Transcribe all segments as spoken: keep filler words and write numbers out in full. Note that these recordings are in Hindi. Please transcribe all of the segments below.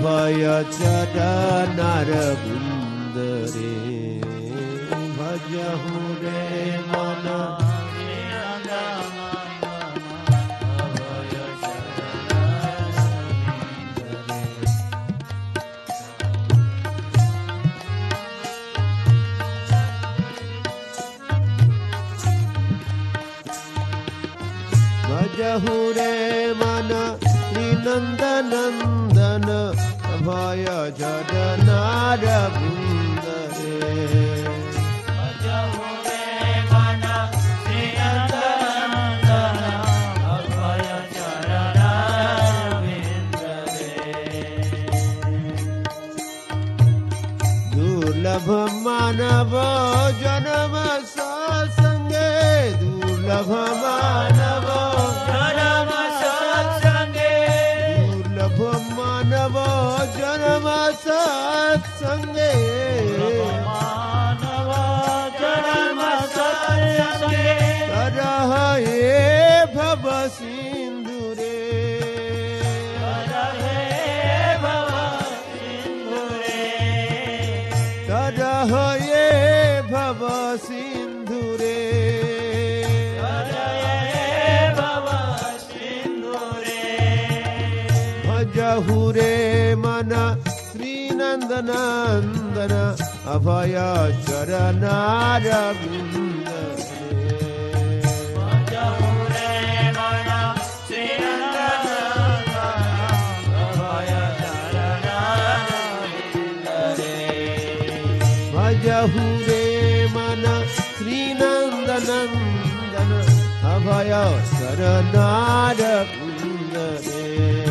अभय चरणारविंद रे भजहु रे मन भजहु रे मन श्रीनंदन नंदन अभय चरणारविंद रे भजहु रे मन श्रीनंदन नंदन अभय चरणारविंद रे दुर्लभ मानव जन्म सत्संगे दुर्लभ मानव जन्म सत्संगे दुर्लभ मानव जन्म सत्संगे मानव जन्म सत्संगे तरह ये भव सिंधु रे तरहे भव सिंधु रे तरह ये भव सिंधु रे भजहु रे मन श्रीनंदनंदन अभय चरणारविंद भजहु रे मन श्रीनंदनंदन अभय चरणारविंद रे भजहु रे मन श्रीनंदनंदन अभय चरणारविंद रे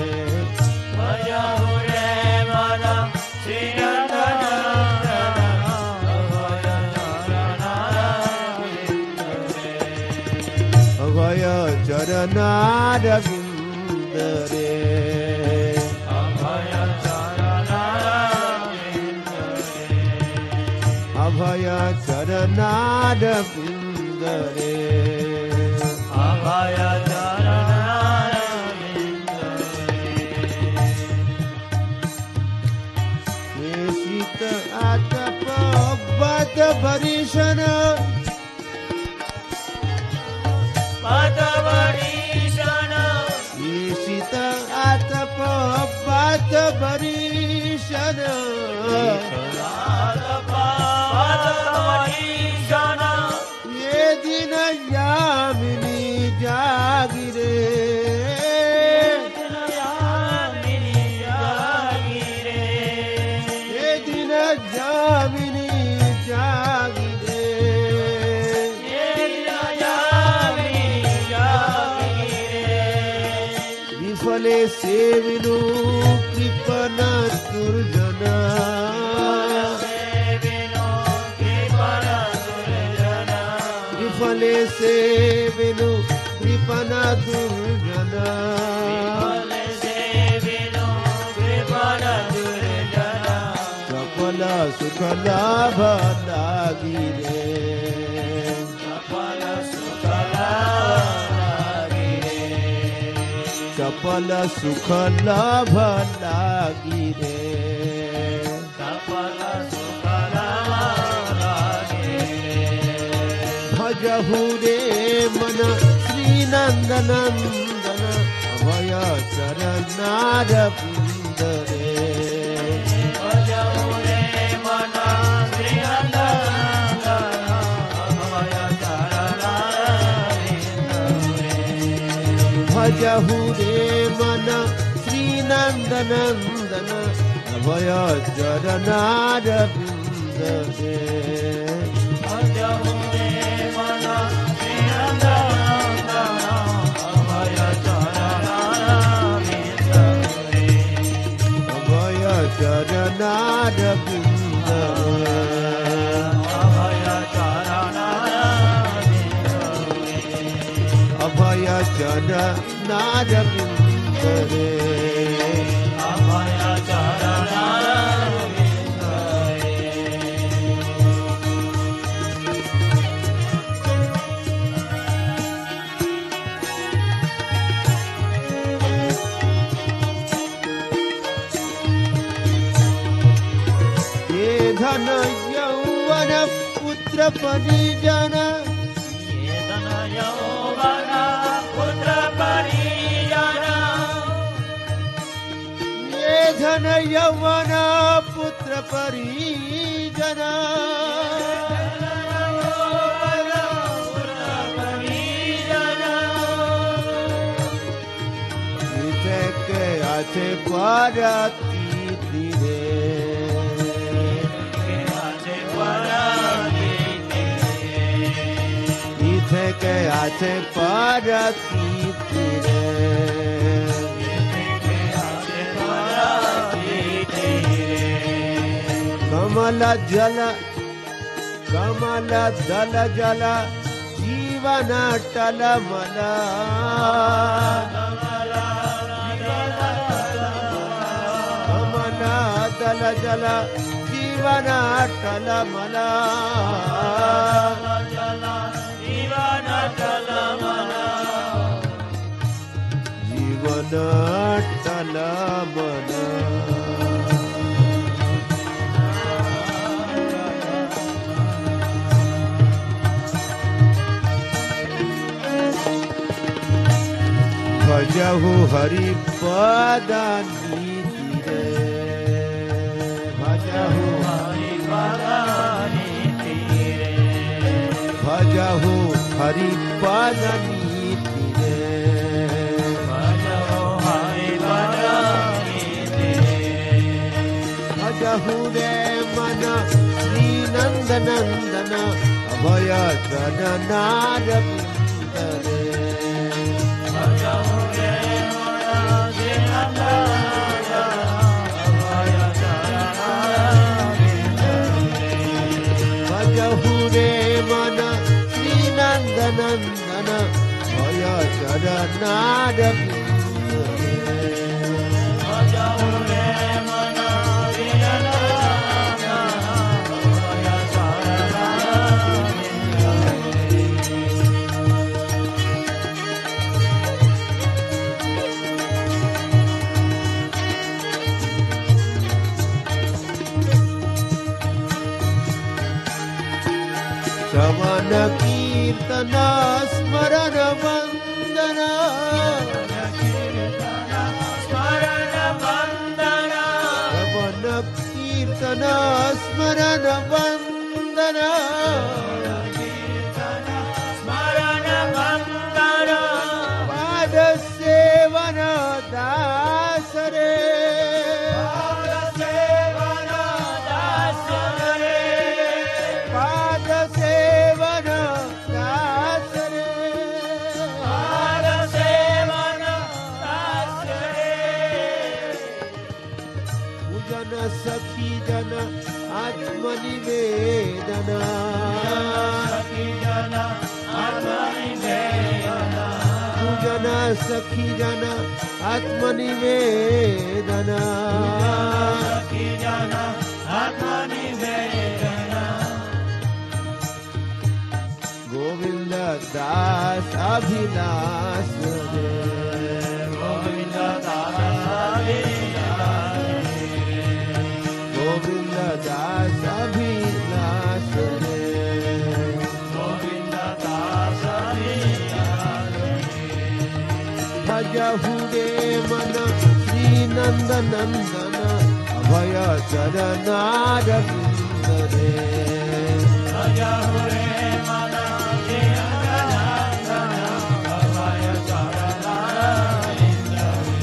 भजहु रे मन श्रीनंदनंदन अभय चरणारविंद रे अभय चरणारविंद रे अभय चरणारविंद रे अभय चरणारविंद रे अभय चरणारविंद रे शीत आतप बद भरीषण पद भरीषण शीत आतप बद भरीषण पद भरीषण ये दिन यामिनी जागिरे यामिनी जागिरे ये दिन यामिनी जागिरे यामिनी जागिरे विफले सेविनु कृपण दुर्जना विफले सेविनु कृपण दुर्जना सफल सुख लाभ लागिरे सफल सुख लागिरे सफल सुख लाभ लागिरे सफल सुख लागिरे भजहु रे मन श्रीनंदनंदन अभय चरणारविंद रे भजहु रे मन श्रीनंदनंदन अभय चरणारविंद रे भजहु रे मन श्रीनंदनंदन अभय चरणारविंद रे भजहु रे मन श्रीनंदनंदन अभय चरणारविंद रे अभय चरणारविंद अभय चरणारविंद अभय चरणारविंद रे अभय चरणारविंद रे धन यौवन पुत्र परिजन ये धन यौवन पुत्र परिजन ये धन यौवन पुत्र परिजन इथे के आचे पारती तीरे इथे के आचे पारती तीरे कमल जल कमल दल जल जीवन टल मल कमल दल जल जीवन टल मल जीवन टल मन जीवन टल मन भजहु हरि पद नीति रे भजहु हरि पद नीति रे भजहु हरि पद नीति रे भजहु हरि पद नीति रे भजहु रे मन श्री नंद नंदन अभय चरण नार रे भजहु रे मन श्री नंद अभय चरण भजहु रे मन श्री नंद नंदन भय चरनार भजहु रे मन श्री नंद अभय चरण श्रवण कीर्तन स्मरण वंदन स्मरण वंदन श्रवण कीर्तन स्मरण वंदन स्मरण वंदन पाद सेवन दास रे सेवन दास रे पाद सेवन दास रे पाद सेवन दास रे पूजन सखी जन आत्मनिवेदन सखी जन आत्मनिवेदन पूजन सखी जन आत्मनिवेदन सखी जन आत्मनिवेदन गोविंद दास अभिलाष रे गोविंद दास गोविंद दास अभिलाष रे गोविंद दास भजहु रे मन श्री नंद नंदन अभय चरनार बिंद रे भजहु रे मन श्री नंदन अभय चरणारविंद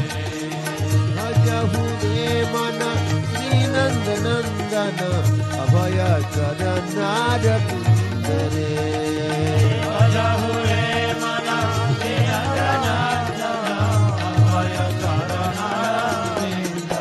भजहु रे मन श्री नंद नंदन अभय चरनार बिंद रे भजहु रे मन श्री नंदन अभय चरणारविंद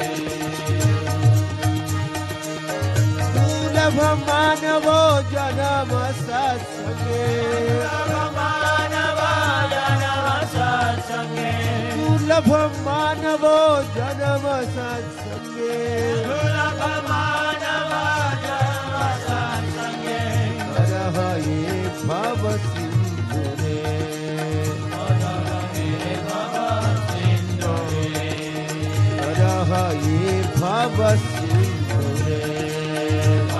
दुर्लभ मानवो जन्म सत्संगे मानव जन्म सत्संगे दुर्लभ मानवो जन्म सत्संगे दुर्लभ मानव जन्म सत्संगे करह ये भव सिंधु रे करह ये भव सिंधु रे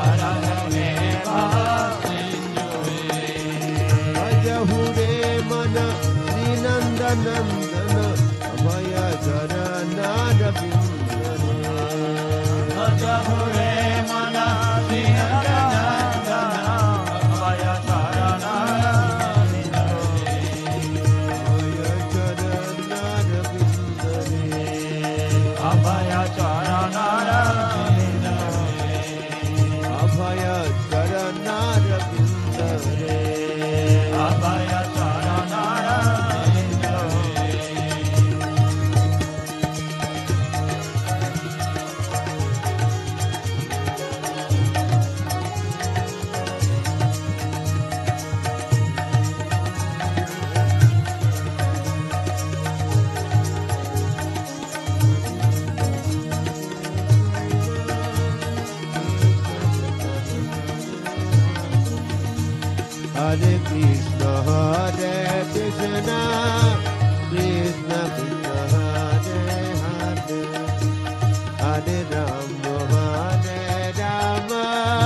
Nandana Abhaya Charanara Vindare Bhaja Hure Mana Dinandana Abhaya Charanara Abhaya Charanara Vindare Abhaya Charanara Abhaya Charanara Vindare Abhaya Charanara Hare Krishna, Hare Krishna, Krishna Krishna, Hare Hare, Hare Rama, Hare Rama,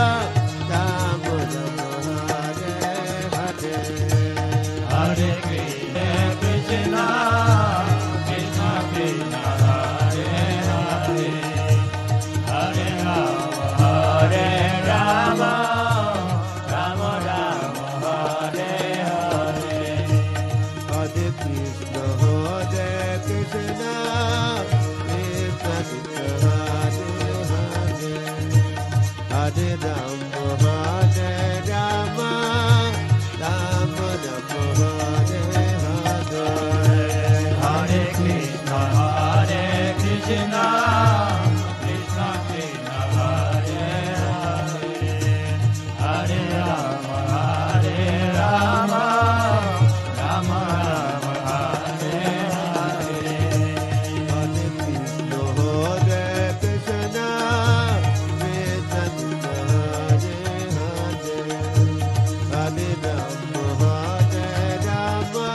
Rama Rama, Hare Hare. Hare Krishna Krishna Krishna Krishna Hare Hare Hare Rama Hare Rama Rama Rama Hare Hare Hare Krishna, Hare Krishna, Krishna Krishna, Hare Hare, Hare Rama, Hare Rama, Rama Rama, Hare Hare. Hare Krishna Hare Krishna Krishna Krishna Hare Hare Hare Rama Hare Rama Rama Rama Hare Hare Hare Krishna, Hare Krishna, Krishna Krishna, Hare Hare, Hare Rama, Hare Rama,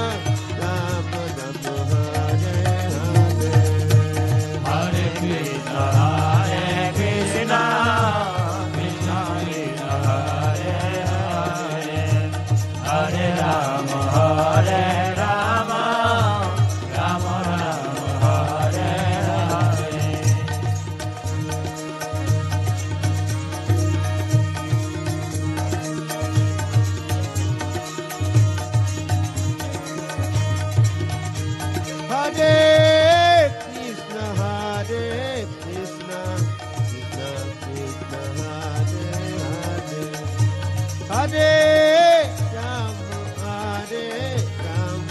Rama Rama, Hare Hare. Hare Krishna Hare Krishna Krishna Krishna Hare Hare Hare Rama Hare Rama Rama Rama Hare Hare Hare Krishna, Hare Krishna, Krishna Krishna, Hare Hare, Hare Rama, Hare Rama,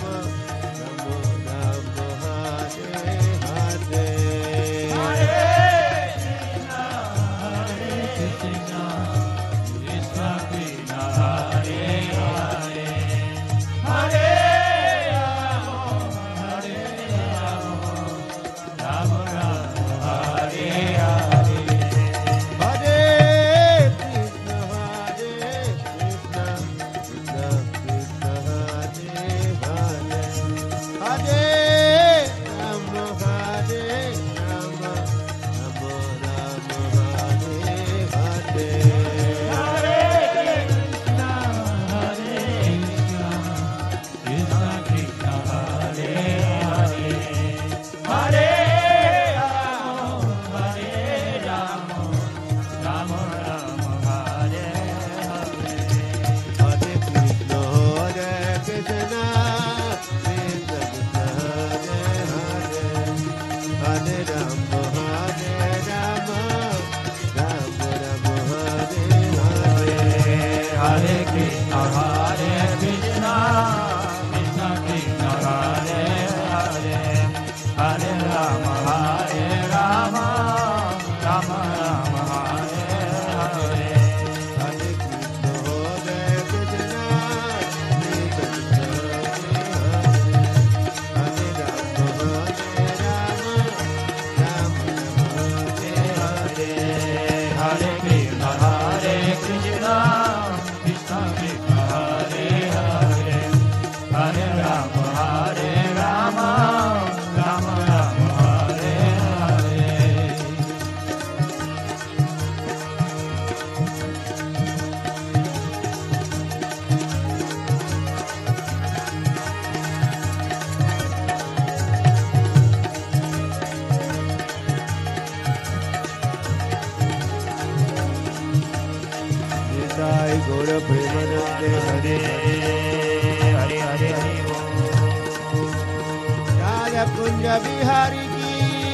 Kunj Bihari की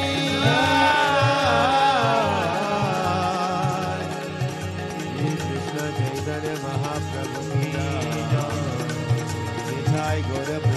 जय। कृष्ण चैतन्य महाप्रभु की जय। निताई गौर